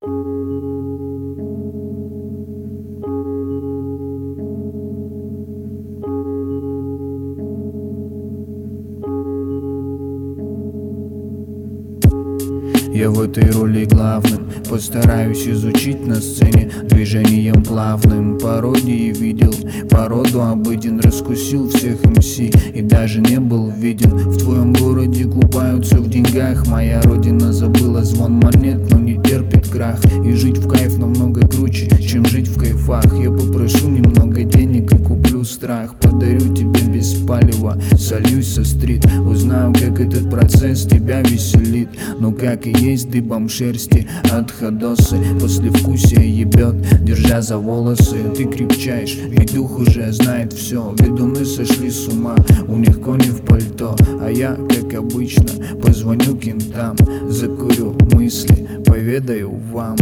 Я в этой роли главным постараюсь изучить на сцене движением плавным. Пародии видел, породу обыден, раскусил всех МС и даже не был виден. В твоем городе купаются в деньгах, моя родина забыла звон монет, но не терпит крах. И жить в кайф намного круче, чем жить в кайфах. Я попрошу немного денег и куплю страх. Подарю тебе без палева, сольюсь со стрит. Узнаю, как этот процесс тебя веселит. Но как и есть дыбом шерсти от ходосы, послевкусие ебет, держа за волосы. Ты крепчаешь, ведь дух уже знает все. Ведуны сошли с ума, у них кони в пальто. А я, как обычно, позвоню кентам, закурю мысли, поведаю вам.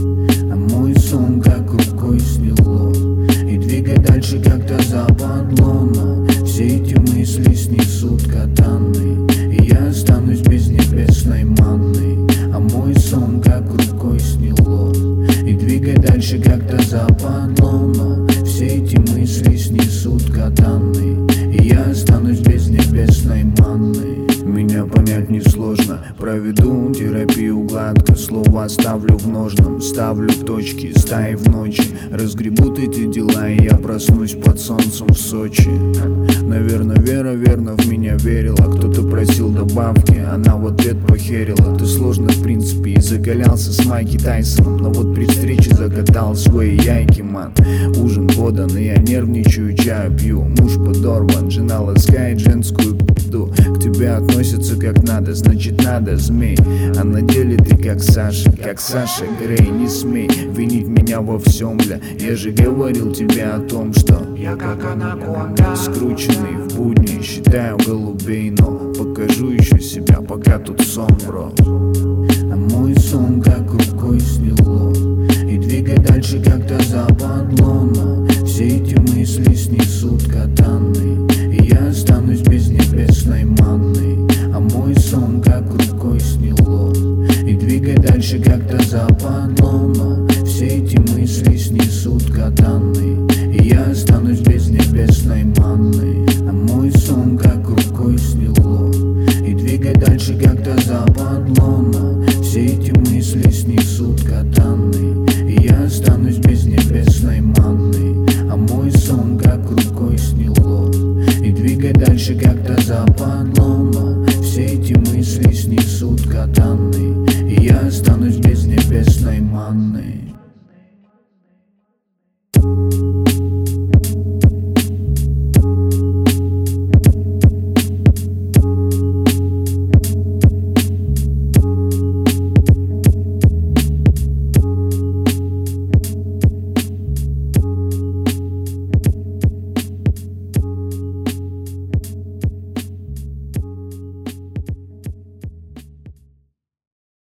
А мой сон как рукой сняло, и двигай дальше как-то западло. Но все эти мысли снесут катаны, и я останусь без небесной манны. А мой сон как рукой сняло, и двигай дальше как-то западло. Но все эти мысли снесут катаны, и я останусь без небесной манны. Меня понять несложно, проведу терапию гладко. Слова ставлю в ножном, ставлю точки, стаи в ночи. Разгребут эти дела, и я проснусь под солнцем в Сочи. Наверное, Вера верно в меня верила. Кто-то просил добавки, она в ответ похерила. Ты сложно в принципе, и закалялся с Майки Тайсоном. Но вот при встрече закатал свои яйки, ман. Ужин подан, и я нервничаю, чаю пью. Муж подорван, жена ласкает женскую пизду. К тебе относятся как надо, значит надо, змей. А на деле ты как Саша Грей. Не смей винить меня во всем, бля. Я же говорил тебе о том, что я как анаконда, скрученный в будни, считаю голубей. Но покажу еще себя, пока тут сон, бро. А мой сон как рукой сняло, и двигай дальше как-то западло. Но все эти мысли снесут катаны, и я останусь без небесной манны. А мой сон как рукой сняло, и двигай дальше как-то западло. Но все эти мысли снесут катаны, и я останусь без небесной манны. А мой сон как рукой сняло, и двигай дальше как-то западло. Но все эти мысли снесут катаны, и я останусь без небесной манны. А мой сон как рукой сняло, и двигай дальше как-то западло. Но все эти мысли снесут катаны, и я останусь без небесной манны.